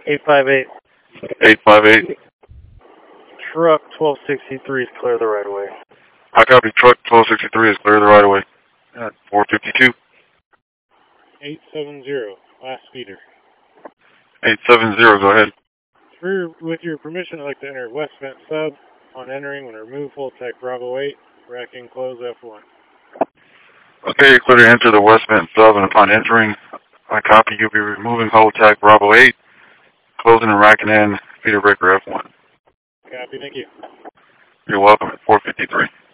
858. 858. Truck 1263 is clear the right of way. I copy. Truck 1263 is clear the right of way. At 452. 870, last speeder. 870, go ahead. With your permission, I'd like to enter West Vent Sub. On entering, when remove full tech Bravo 8, racking close F1. Okay, you're clear to enter the West Vent Sub, and upon entering, I copy. You'll be removing hold tag Bravo 8, closing and racking in feeder breaker F1. Copy, thank you. You're welcome at 453.